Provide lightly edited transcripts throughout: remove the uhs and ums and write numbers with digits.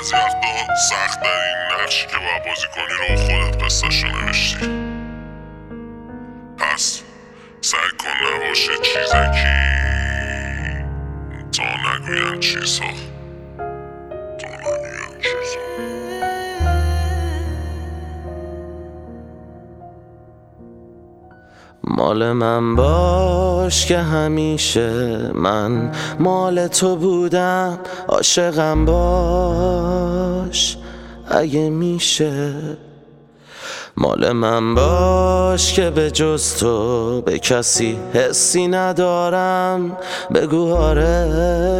بعضی وقتا سخت این نقشی که باید بازی کنی رو خودت قصه‌شو نوشتی. پس سعی کن نباشه چیزکی تا نگوین چیزها. مال من باش که همیشه من مال تو بودم، عاشقم باش اگه میشه. مال من باش که به جز تو به کسی حسی ندارم، بگو آره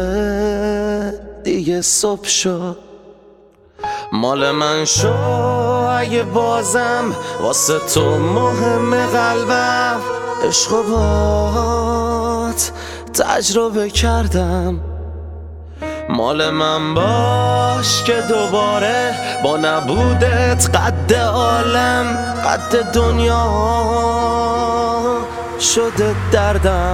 دیگه صبح شد. مال من شو اگه بازم واسه تو مهم قلبم، عشق و بات تجربه کردم. مال من باش که دوباره با نبودت قد عالم قد دنیا شده دردم.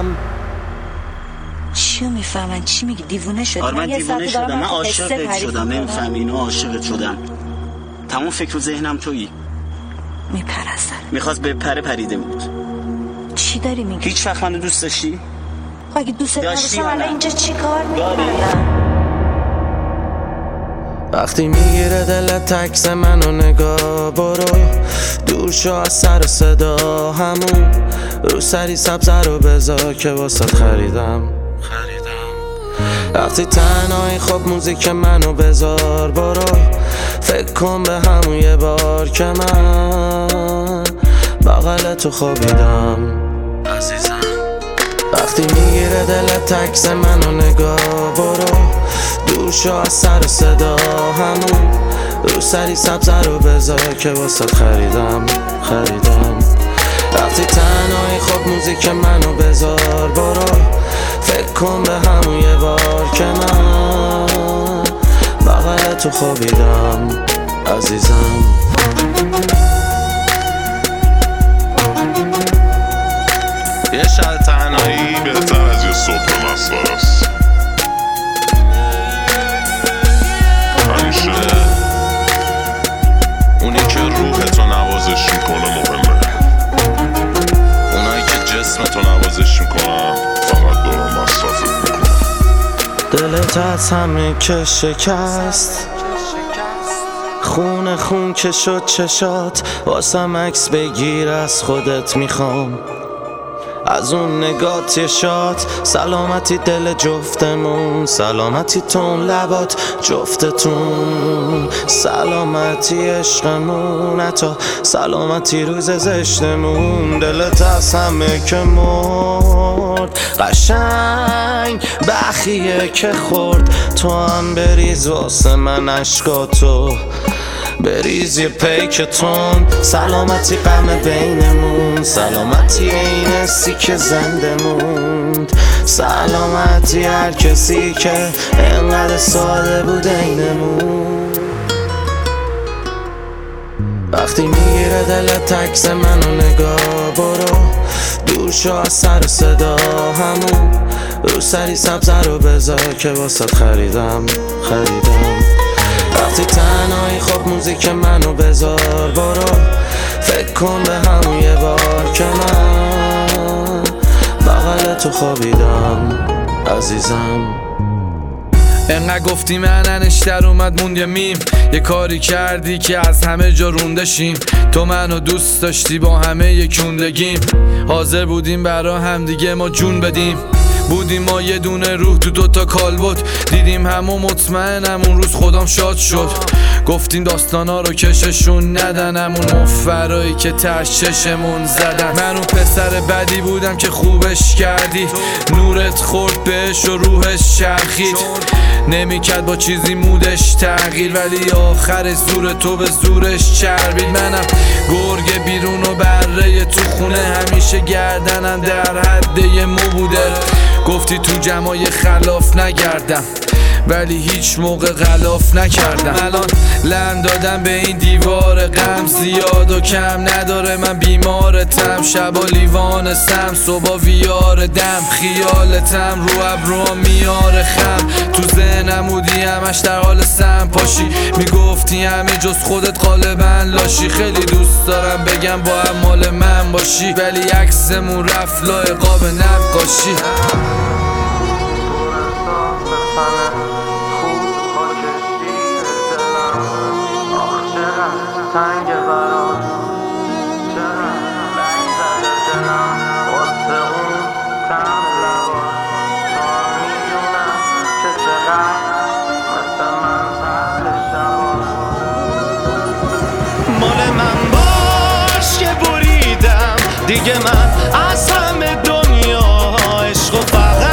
چیو میفهمن؟ چی میگی؟ دیوونه شدی؟ من دیوونه شدم، من عاشقت شدم. نمیفهمی؟ اینو عاشقت شدم. تمام فکر و ذهنم تویی. میپرستن. میخواست بپره پریده بود. چی داری میگی؟ هیچ وقت منو دوست داشتی؟ اگه دوست داشتم الان اینجا چی کار میکنم؟ وقتی میگیره دلت تکس منو نگاه، برو دور شو از سر و صدا، همون رو سری سبزه رو بذار که واسه خریدم. وقتی تنهایی خب موزیک منو بذار، برو فکر کن به همون یه بار که من بغل تو خوابیدم عزیزم. وقتی میگیره دلت تکس منو نگاه، برو دور شو از سر و صدا، همون رو سری سبزه رو بذار که واسه خریدم. وقتی تنهایی خب موزیک منو بذار، برو فکر کن به همون یه بار که من بغل تو خوابیدم عزیزم. یه شب تنهایی بهتر از یه صبح مسخره است. همیشه اونی که روحتو نوازش میکنه مهمه، اونایی که جسمتو نوازش میکنن فقط دارن مصرفت میکنن. دلت از همه که شکست، خون که شد چشات، واسم عکس بگیر از خودت میخوام، از اون نگات یه شات. سلامتی دل جفتمون، سلامتی تون لبات جفتتون، سلامتی عشقمون، حتی سلامتی روز زشتمون. دلت از همه که مرد قشنگ بخیه که خورد، تو هم بریز واسه من عشقاتو، بریز یه پیک تون. سلامتی غم بینمون، سلامتی این حسی که زنده موند، سلامتی هر کسی که انقدر ساده بود اینمون. وقتی میگیره دلت تکس منو نگاه، برو دور شو از سر و صدا، همون رو سری سبزه رو بذار که واسه خریدم. وقتی تنهایی خب موزیک منو بذار، برو فکر کن به همون یه بار که من بغل تو خوابیدم عزیزم. انقدر گفتی مننش در اومد موند یه میم، یه کاری کردی که از همه جا روندشیم. تو منو دوست داشتی با همه یکوندگیم، حاضر بودیم برا هم دیگه ما جون بدیم. بودیم ما یه دونه روح تو دوتا کالبد، دیدیم همو مطمئنم اون روز خودم شاد شد. گفتیم داستانا رو کششون ندن، همون مفرایی که تش چشمون زدن. من اون پسر بدی بودم که خوبش کردی، نورت خورد بهش و روحش چرخید. نمیکرد با چیزی مودش تغییر، ولی آخر زور تو به زورش چربید. منم گرگ بیرون و بره تو خونه، همیشه گردنم در حد یه مو بوده. گفتی تو جمعای خلاف نگردم، ولی هیچ موقع غلاف نکردم. الان لم دادم به این دیوار غم، زیاد و کم نداره من بیمارتم. شبا لیوان سم، صبح ویار دم، خیالتم رو ابرو میاره خم. تو ذهنم بودی همش در حال سم پاشی، میگفتی همه جز خودت غالبا لاشی. خیلی دوست دارم بگم با هم مال من باشی، ولی عکسمون رفت لای قاب نقاشی. تنگ برات چرا لنگ زده دلم واسه اون تم لبا. تو میدونم که چقدر مثل من سهل شبا. مال من باش که بریدم دیگه، من از همه دنیا عشق و فقط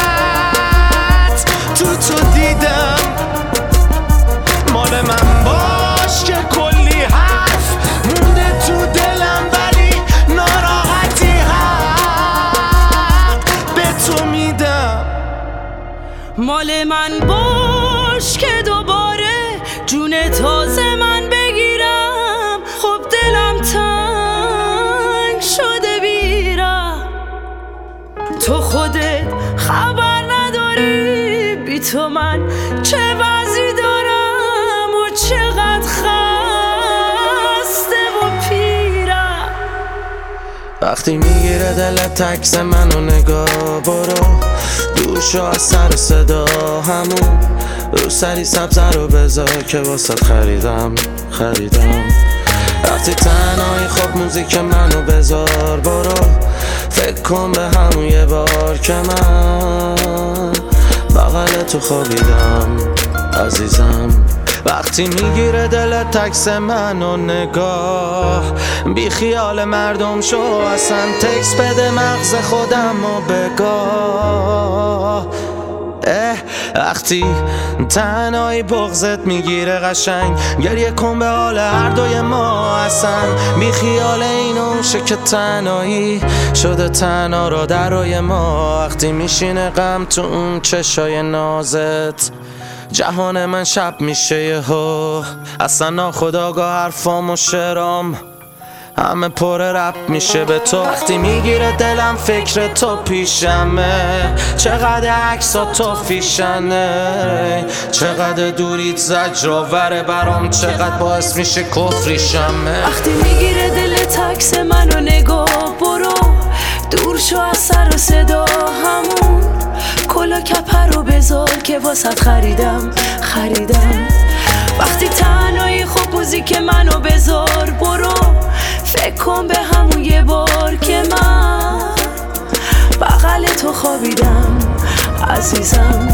تو دیدم. مال من باش که کلی حرف مونده تو دلم، ولی ناراحتی حق به تو میدم. مال من باش که دوباره جون تازه من بگیرم. خب دلم تنگ شده بیرم، تو خودت خبر نداری بی تو من چه وضعی دارم و چقدر خسته و پیرم. وقتی میگیره دلت عکس منو نگاه، برو دور شو از سر و صدا. همون رو سری سبزه رو بذار که واسه خریدم. وقتی تنهایی خب موزیک منو بذار، برو فکر کن به همون یه بار که من بغل تو خوابیدم عزیزم. وقتی میگیره دلت عکس منو نگاه، بی خیال مردم شو اصلا تکس بده مغز خودم و بگاه. وقتی تنهایی بغضت میگیره قشنگ، گریه کن به حال هر دوی ما اصلا. بی خیال اینو شه که تنهایی شده تنها را در روی ما. وقتی میشینه غم تو اون چشای نازت، جهان من شب میشه یهو. اصلا ناخودآگاه حرفام و شعرام همه پر رپ میشه به تو. وقتی میگیره دلم فکر تو پیشمه، چقدر عکسا تو فیشنه. چقدر دوریت زجرآوره برام، چقدر باعث میشه کفریشمه. وقتی میگیره دلت عکس منو نگاه، برو دور شو از سر و صدا. همون کلا کپر رو بذار که واسط خریدم. وقتی تنهایی خب موزیک منو بذار، برو فکر کن به همون یه بار که من بغل تو خوابیدم عزیزم.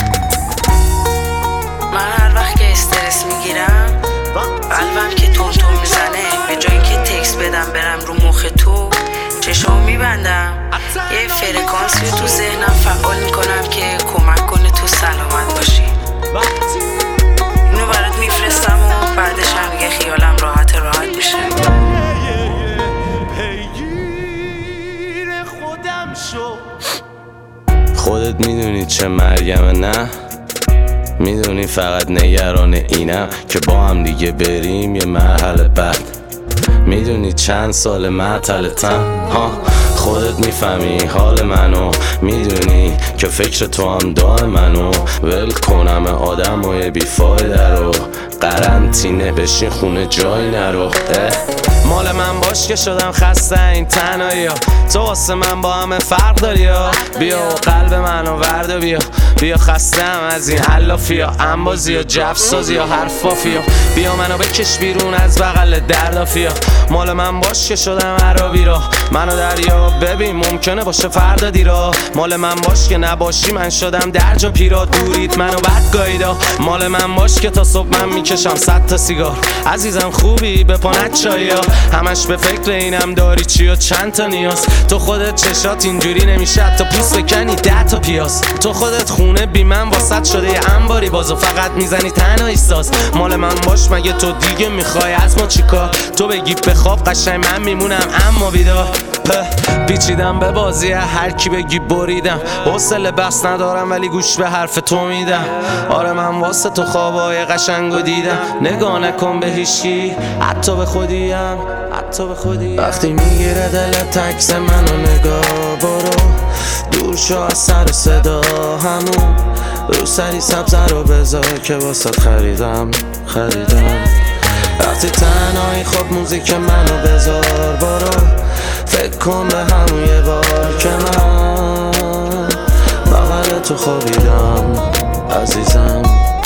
من هر وقت که استرس میگیرم، قلبم که تون میزنه، به جایی که تکست بدم برم رو مخ تو، چشام میبندم یه فرکانسی رو تو ذهنم فعال میکنم که کمک کنه تو سلامت باشی. اینو برات میفرستم و بعدش هم یه خیالم راحت میشه. خودت میدونی چه مرگمه، نه میدونی فقط نگران اینم که با هم دیگه بریم یه مرحله بعد. میدونی چند سال معطلتم، خودت میفهمی حال منو، میدونی که فکر تو هم دای منو. ول کنم آدم های بیفایده رو، قرنطینه بشین خونه جایی نرو. مال من باش که شدم خسته این تنهایی ها، تو واسه من با همه فرق داری ها. بیا و قلب منو ورد و بیا خستم از این حلافی ها، انبازی ها، جفسازی ها، حرفافی ها. بیا منو بکش بیرون از بغل دردافی ها. مال من باش که شدم عربی را، منو دریا ببین ممکنه باشه فردا دیرا. مال من باش که نباشی من شدم درجا پیرا، دورید منو بد گاییدا. مال من باش که تا صبح من میکشم 100 تا سیگار. عزیزم خوبی به پانت چایی ها، همش به فکر اینم داری چی و چند تا نیاز. تو خودت چشات اینجوری نمیشه تا پوست بکنی 10 تا پیاز. تو خودت خونه بی من واسط شده یه انباری باز و فقط میزنی تنهایی ساز. مال من باش مگه تو دیگه میخوای از ما چیکار؟ تو بگی بخواب قشنگ من میمونم اما بیدار. پیچیدم به بازی هر کی بگی بریدم، حوصله بس ندارم ولی گوش به حرف تو میدم. آره من واسه تو خوابای قشنگو دیدم، نگاه نکن به هیچکی حتی به خودیم. وقتی میگیره دلت عکس منو نگاه، برو دور شو از سر و صدا، همون رو سری سبزه رو بذار که واسه خریدم. وقتی تنهایی خب موزیک منو بذار، برو فکر کن به همون یه بار که من بغل تو خوابیدم عزیزم.